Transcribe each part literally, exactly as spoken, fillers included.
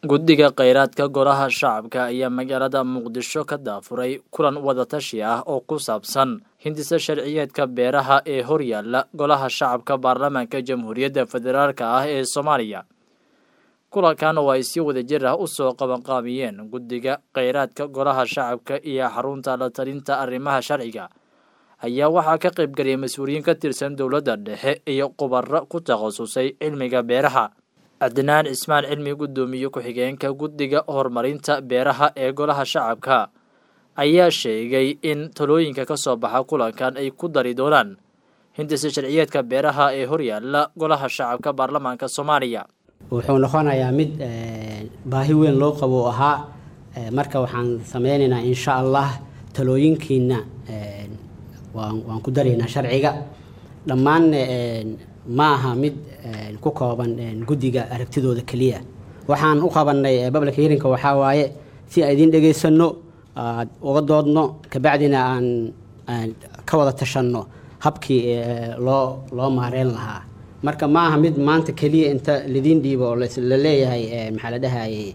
Guddiga kheyraadka Golaha Shacabka ayaa magaalada Muqdisho ka daafuray kulan wada tashi ah oo ku saabsan hindisa sharciyeedka beeraha ee horyaalla Golaha Shacabka Baarlamaanka Jamhuuriyadda Federaalka ah ee Soomaaliya. Kulankan oo ay si wadajir ah u soo qabanqaabiyeen Guddiga Kheyraadka Golaha Shacabka iyo xarunta la talinta arrimaha sharciga ayaa waxaa ka qayb galay mas'uuliyiin ka tirsan dowladda dhexe iyo khubaro ku takhasusay cilmiga beeraha. Adnaan Ismaan Cilmi, guddoomiye ku-xigeenka Guddiga Horumarinta Beeraha ee Golaha Shacabka, ayaa sheegay in talooyinka ka soo baxa kulankan ay ku dari doonaan hindisa sharciyeedka beeraha ee horyaalla Golaha Shacabka Baarlamaanka Soomaaliya. wuxuu noqonayaa mid baahi weyn loo qabo ahaa marka waxaan sameynaynaa insha Allah talooyinkiina waan waan ku dareynaa sharciga dhammaan ma aha mid ku kooban guddiga aragtidooda kaliya. waxaan u qabanay public hearing ka waxa waaye si ay idin dhageysano uga doodno ka bacdina aan ka wada tashanno habkii loo loo maareyn lahaa. marka ma aha mid maanta kaliya inta lidin dhiibo oo la leeyahay maxaa la dhahay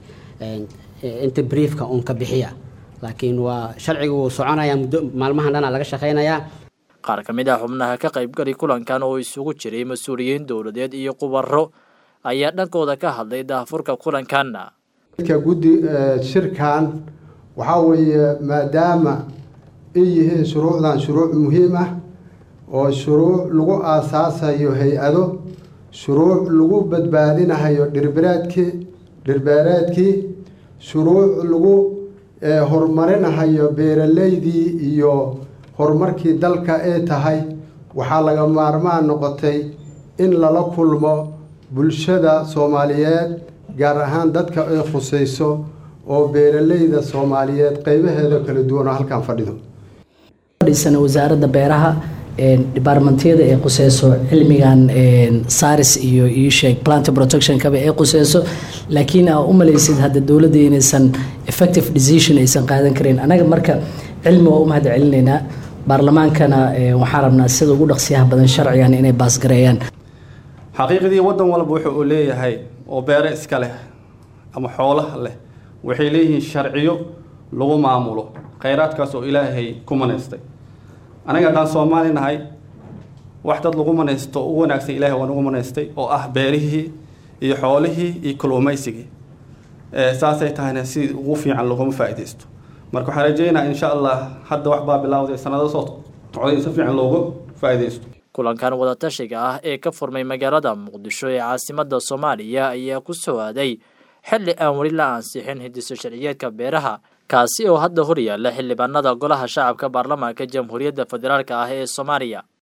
inta briefka on ka bixiya laakiin waa sharcigu soconaya muddo maalmahan dhan laga shaqeynayaa. qaar ka mid ah xubnaha ka qayb galay kulankan oo isugu jiray mas'uuliyiin dowladeed iyo khubaro ayaa dhankooda ka hadlay daafurka kulankan. ka guddi shirkan waxa weeye maadaama ay yihiin shuruucdan shuruuc muhiim ah oo shuruuc lagu aasaasayo hay-ado shuruuc lagu badbaadinayo dhirbeereedkii dhirbeereedkii shuruuc lagu horumarinayo beeraleydii iyo horumarkii dalka ay tahay waxaa laga maarmaan noqotay in lala kulmo bulshada Soomaaliyeed gaar ahaan dadka ay khusayso oo beeraleyda Soomaaliyeed qaybaheeda kala duwan halkan fadhido. Fadhiisana wasaaradda beeraha departmentyada ee qusayso cilmigan SARS iyo isheeg plant protection ka ee qusayso laakiin u maleysid hadda dawladda inaysan effective decision aysan qaadan karin. anaga marka cilmi oo u mahad celinayna baarlamaankana waxaan rabnaa sida ugu dhaqsiyaha badan sharcigan inay baas gareeyaan. xaqiiqdii wadan walba wuxuu u leeyahay oo beero iska leh ama xoolaha leh waxay leeyihiin sharciyo lagu maamulo kheyraadkaas oo Ilaahay ku maneystay. anaga dhan Soomaali nahay wax dad lagu maneysto oo wanaagsan Ilaahay waa nagu maneystay oo ah beerihii iyo xoolihii iyo kalluumaysigii ee saasay tahayna si ugu fiican lagu faa'iideysto. marka waxaan rajaynayaa insha Allah hadda wax baa bilowday sanado soo socday si fiican loogu faa'iideysto. kulankan wada tashiga ah ee ka furmay magaalada Muqdisho ee caasimadda Soomaaliya ayaa ku soo aaday xilli aan wali la ansixin hindisa sharciyeedka beeraha kaasi oo hadda horyaalla xildhibaanada Golaha Shacabka Baarlamaanka Jamhuuriyadda Federaalka ah ee Soomaaliya.